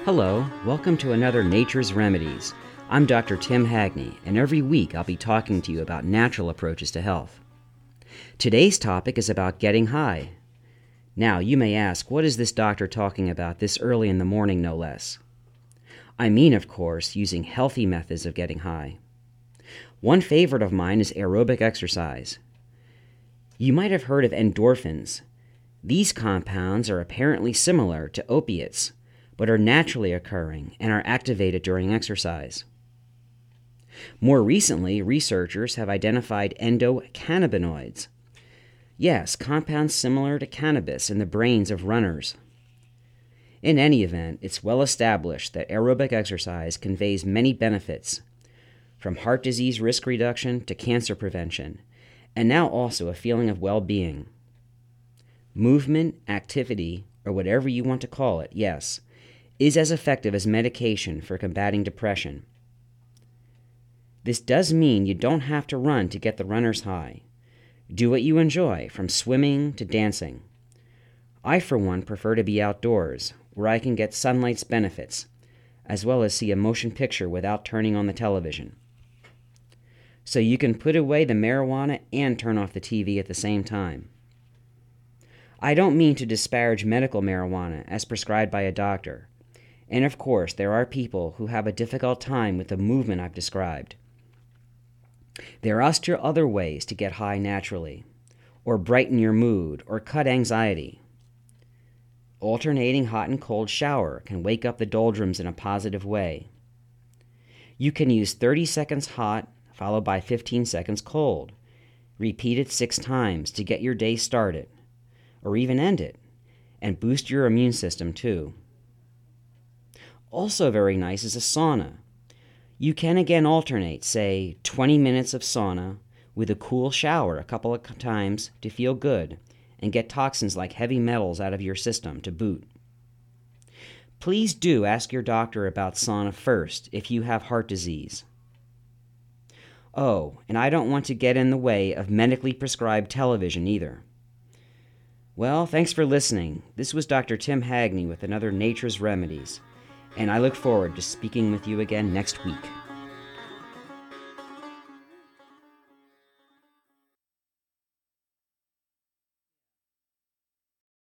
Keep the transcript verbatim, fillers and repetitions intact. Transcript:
Hello, welcome to another Nature's Remedies. I'm Doctor Tim Hagney, and every week I'll be talking to you about natural approaches to health. Today's topic is about getting high. Now, you may ask, what is this doctor talking about this early in the morning, no less? I mean, of course, using healthy methods of getting high. One favorite of mine is aerobic exercise. You might have heard of endorphins. These compounds are apparently similar to opiates, but are naturally occurring and are activated during exercise. More recently, researchers have identified endocannabinoids. Yes, compounds similar to cannabis in the brains of runners. In any event, it's well established that aerobic exercise conveys many benefits, from heart disease risk reduction to cancer prevention, and now also a feeling of well-being. Movement, activity, or whatever you want to call it, yes, is as effective as medication for combating depression. This does mean you don't have to run to get the runner's high. Do what you enjoy, from swimming to dancing. I, for one, prefer to be outdoors, where I can get sunlight's benefits, as well as see a motion picture without turning on the television. So you can put away the marijuana and turn off the T V at the same time. I don't mean to disparage medical marijuana as prescribed by a doctor. And of course, there are people who have a difficult time with the movement I've described. There are still other ways to get high naturally, or brighten your mood, or cut anxiety. Alternating hot and cold shower can wake up the doldrums in a positive way. You can use thirty seconds hot, followed by fifteen seconds cold. Repeat it six times to get your day started, or even end it, and boost your immune system too. Also very nice is a sauna. You can again alternate, say, twenty minutes of sauna with a cool shower a couple of times to feel good and get toxins like heavy metals out of your system to boot. Please do ask your doctor about sauna first if you have heart disease. Oh, and I don't want to get in the way of medically prescribed television either. Well, thanks for listening. This was Doctor Tim Hagney with another Nature's Remedies, and I look forward to speaking with you again next week.